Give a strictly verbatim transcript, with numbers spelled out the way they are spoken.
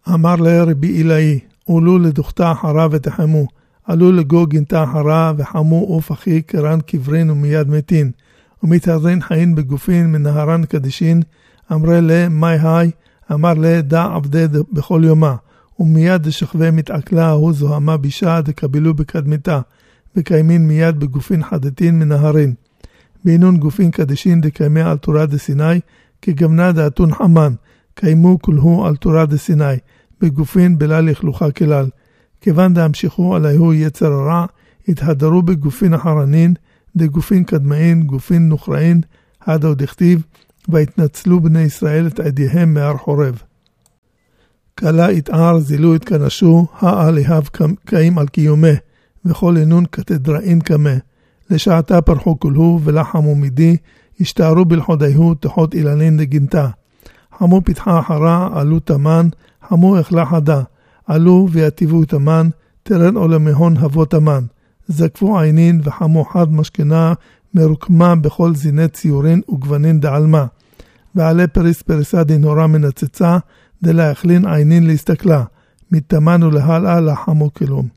אמר לרבי אילאי, עולו לדוכתה אחרה ותחמו, עלו לגו גינתה אחרה וחמו אוף אחי קרן קברין ומיד מתין, ומתהרין חיים בגופין מנהרן קדישין, אמרה לה מי היי, אמר לה דע עבדי בכל יומה, ומיד דשכבי מתעכלה הוא זוהמה בישה דקבלו בקדמתה, וקיימין מיד בגופין חדתין מנהרין. בינון גופין קדישין דקיימי על תורה דסיני, כגמנה דעתון חמן, קיימו כלהו על תורה דסיני, בגופין בלה לכלוכה כלל. כיוון דהמשיכו עליהו יצר הרע, התהדרו בגופין אחרנין, דגופין קדמאין, גופין נוכראין, הדו דכתיב, והתנצלו בני ישראל את עדיהם מהר חורב. קלה התער זילו התכנשו, העליהב קיים על קיומה, וכל אינון קתדראין קמה. לשעתה פרחו כלהו ולחמו מידי, השתערו בלחודיהו תחות אילנין דגינתה. חמו פתחה אחרה, עלו תמן, חמו אכלה חדה, עלו ויטיבו תמן, תרן עולמהון הבו תמן. זקפו עינין וחמו חד משכנה, מרוקמה בכל זיני ציורין וגוונין דעלמה. ועלי פריס פריסה דנהורה מנצצה, דלה הכלין עינין להסתכלה. מתמן ולהלאה לחמו כלום.